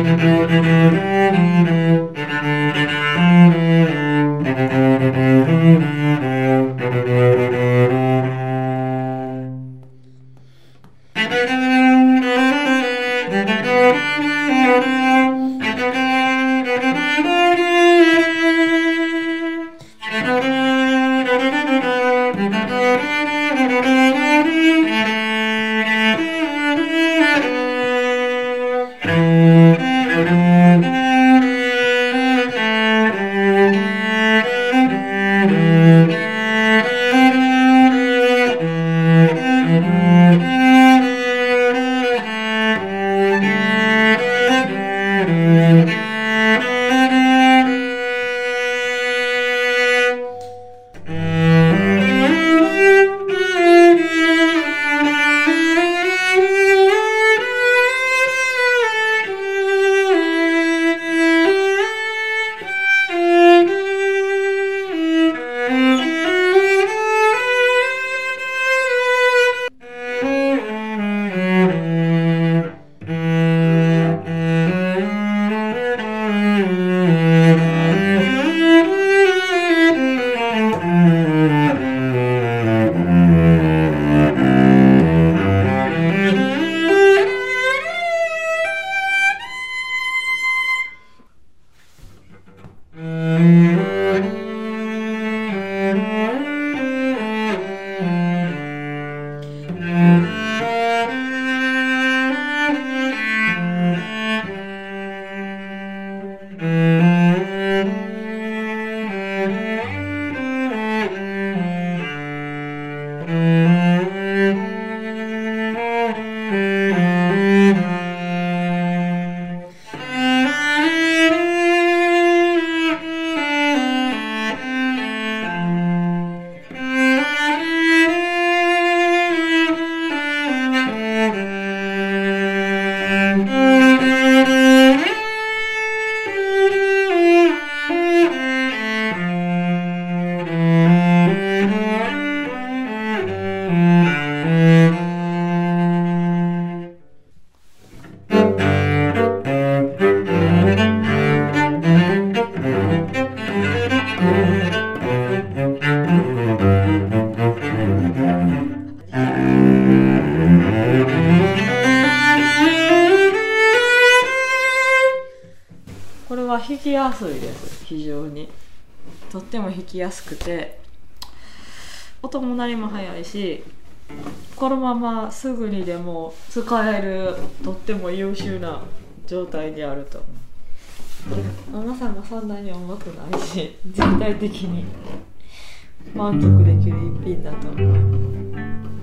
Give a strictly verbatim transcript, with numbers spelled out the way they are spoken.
これは弾きやすいです。非常にとっても弾きやすくて、音も鳴りも速いし、このまますぐにでも使えるとっても優秀な状態にあると思う。甘さもそんなに重くないし、全体的に満足できる一品だと思う。